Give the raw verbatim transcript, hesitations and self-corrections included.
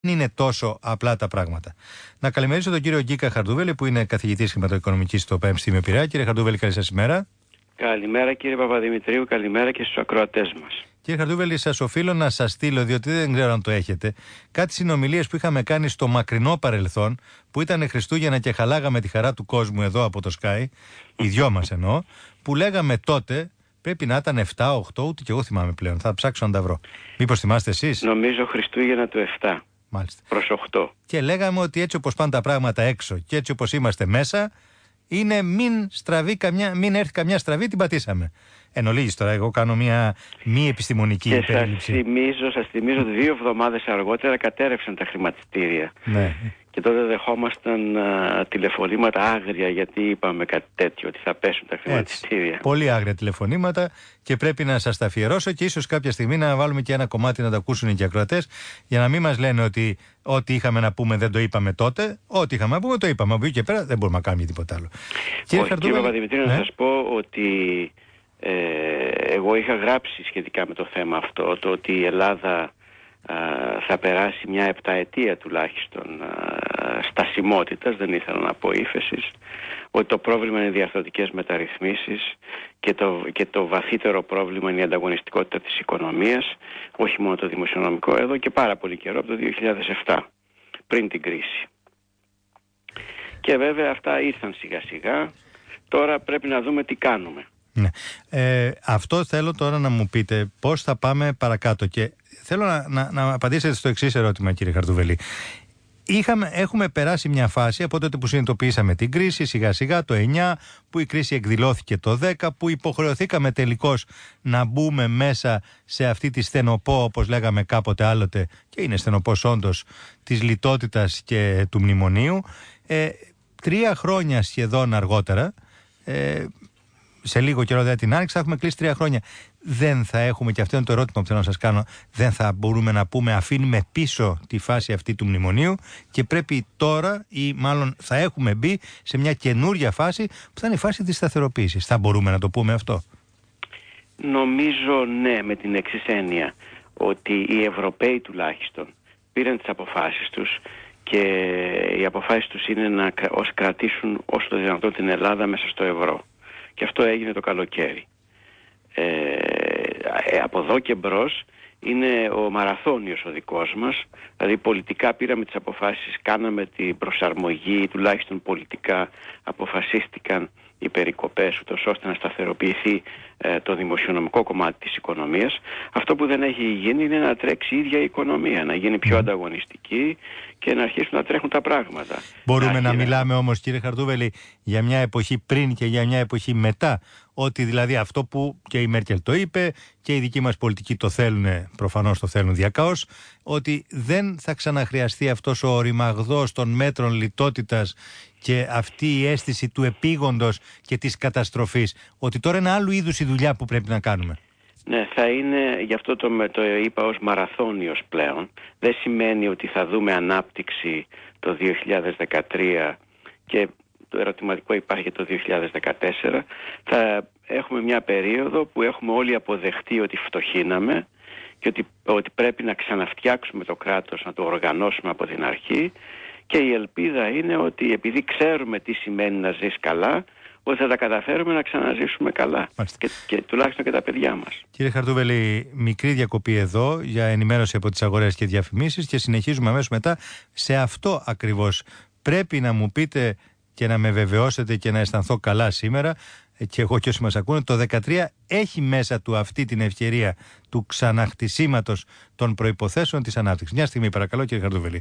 είναι τόσο απλά τα πράγματα. Να καλημερίσω τον κύριο Γκίκα Χαρδούβελη, που είναι καθηγητής χρηματοοικονομικής στο Πανεπιστήμιο Πειραιά. Κύριε Χαρδούβελη, καλή σας ημέρα. Καλημέρα κύριε Παπαδημητρίου, καλημέρα και στους ακροατές μας. Κύριε Χαρδούβελη, σας οφείλω να σας στείλω, διότι δεν ξέρω αν το έχετε, κάτι συνομιλίες που είχαμε κάνει στο μακρινό παρελθόν, που ήταν Χριστούγεννα και χαλάγαμε τη χαρά του κόσμου εδώ από το Sky, οι δυο μας εννοώ, που λέγαμε τότε. Πρέπει να ήταν επτά οκτώ, ούτε και εγώ θυμάμαι πλέον. Θα ψάξω να τα βρω. Μήπως θυμάστε εσείς? Νομίζω Χριστούγεννα του επτά. Μάλιστα. Προς οκτώ. Και λέγαμε ότι έτσι όπως πάνε τα πράγματα έξω και έτσι όπως είμαστε μέσα, είναι μην, στραβεί καμιά, μην έρθει καμιά στραβή, την πατήσαμε. Εν ολίγης τώρα, εγώ κάνω μια μη επιστημονική και περίληψη. Και σας θυμίζω, σας θυμίζω ότι δύο εβδομάδες αργότερα κατέρευσαν τα χρηματιστήρια. Ναι. Και τότε δεχόμασταν α, τηλεφωνήματα άγρια, γιατί είπαμε κάτι τέτοιο, ότι θα πέσουν τα χρηματιστήρια. Έτσι, πολύ άγρια τηλεφωνήματα, και πρέπει να σας τα αφιερώσω και ίσως κάποια στιγμή να βάλουμε και ένα κομμάτι να τα ακούσουν και οι ακροατές, για να μην μας λένε ότι ό,τι είχαμε να πούμε δεν το είπαμε τότε. Ό,τι είχαμε να πούμε το είπαμε. Από εκεί και πέρα δεν μπορούμε να κάνουμε τίποτα άλλο. Κύριε Χαρδούβελη, κύριε Παπαδημητρίου, ναι, να σας πω ότι ε, εγώ είχα γράψει σχετικά με το θέμα αυτό, το ότι η Ελλάδα Uh, θα περάσει μια επταετία τουλάχιστον uh, στασιμότητας, δεν ήθελα να πω ύφεσης, ότι το πρόβλημα είναι οι διαρθρωτικές μεταρρυθμίσεις και το, και το βαθύτερο πρόβλημα είναι η ανταγωνιστικότητα της οικονομίας, όχι μόνο το δημοσιονομικό, εδώ και πάρα πολύ καιρό, από το δύο χιλιάδες επτά, πριν την κρίση. Και βέβαια αυτά ήρθαν σιγά σιγά, τώρα πρέπει να δούμε τι κάνουμε. Ναι. Ε, αυτό θέλω τώρα να μου πείτε, πώς θα πάμε παρακάτω. Και θέλω να, να, να απαντήσετε στο εξής ερώτημα, κύριε Χαρδούβελη. Είχαμε, έχουμε περάσει μια φάση από τότε που συνειδητοποιήσαμε την κρίση, σιγά σιγά το εννιά, που η κρίση εκδηλώθηκε το δέκα, που υποχρεωθήκαμε τελικώς να μπούμε μέσα σε αυτή τη στενοπό, όπως λέγαμε κάποτε άλλοτε, και είναι στενοπός όντως, της λιτότητας και του μνημονίου. Ε, τρία χρόνια σχεδόν αργότερα, ε, σε λίγο καιρό, δηλαδή την άνοιξη, θα έχουμε κλείσει τρία χρόνια. Δεν θα έχουμε, και αυτό είναι το ερώτημα που θέλω να σας κάνω, δεν θα μπορούμε να πούμε αφήνουμε πίσω τη φάση αυτή του μνημονίου και πρέπει τώρα, ή μάλλον θα έχουμε μπει σε μια καινούρια φάση που θα είναι η φάση της σταθεροποίησης. Θα μπορούμε να το πούμε αυτό? Νομίζω ναι, με την εξής έννοια, ότι οι Ευρωπαίοι τουλάχιστον πήραν τις αποφάσεις τους, και οι αποφάσεις τους είναι να ως κρατήσουν όσο το δυνατόν την Ελλάδα μέσα στο ευρώ. Και αυτό έγινε το καλοκαίρι. Ε, ε, από εδώ και μπρος είναι ο μαραθώνιος ο δικός μας. Δηλαδή πολιτικά πήραμε τις αποφάσεις, κάναμε την προσαρμογή, τουλάχιστον πολιτικά αποφασίστηκαν οι περικοπές, ούτως ώστε να σταθεροποιηθεί ε, το δημοσιονομικό κομμάτι της οικονομίας. Αυτό που δεν έχει γίνει είναι να τρέξει η ίδια η οικονομία, να γίνει πιο ανταγωνιστική και να αρχίσουν να τρέχουν τα πράγματα. Μπορούμε να, να μιλάμε όμως, κύριε Χαρδούβελη, για μια εποχή πριν και για μια εποχή μετά, ότι δηλαδή αυτό που και η Μέρκελ το είπε και οι δικοί μας πολιτικοί το θέλουν, προφανώς το θέλουν διακάως, ότι δεν θα ξαναχρειαστεί αυτός ο ρημαγδός των μέτρων λιτότητας και αυτή η αίσθηση του επίγοντος και της καταστροφής, ότι τώρα είναι άλλου είδους η δουλειά που πρέπει να κάνουμε. Ναι, θα είναι, γι' αυτό το, το είπα ως μαραθώνιος πλέον. Δεν σημαίνει ότι θα δούμε ανάπτυξη το δύο χιλιάδες δεκατρία και το ερωτηματικό υπάρχει και το δύο χιλιάδες δεκατέσσερα. Θα έχουμε μια περίοδο που έχουμε όλοι αποδεχτεί ότι φτωχύναμε και ότι, ότι πρέπει να ξαναφτιάξουμε το κράτος, να το οργανώσουμε από την αρχή, και η ελπίδα είναι ότι επειδή ξέρουμε τι σημαίνει να ζεις καλά, ότι θα τα καταφέρουμε να ξαναζήσουμε καλά και, και τουλάχιστον και τα παιδιά μας. Κύριε Χαρδούβελη, μικρή διακοπή εδώ για ενημέρωση από τις αγορές και διαφημίσεις και συνεχίζουμε αμέσως μετά. Σε αυτό ακριβώς πρέπει να μου πείτε και να με βεβαιώσετε και να αισθανθώ καλά σήμερα, και εγώ και όσοι μας ακούνε, το δεκατρία έχει μέσα του αυτή την ευκαιρία του ξαναχτισήματος των προϋποθέσεων της ανάπτυξης. Μια στιγμή παρακαλώ, κύριε Χαρδούβελη.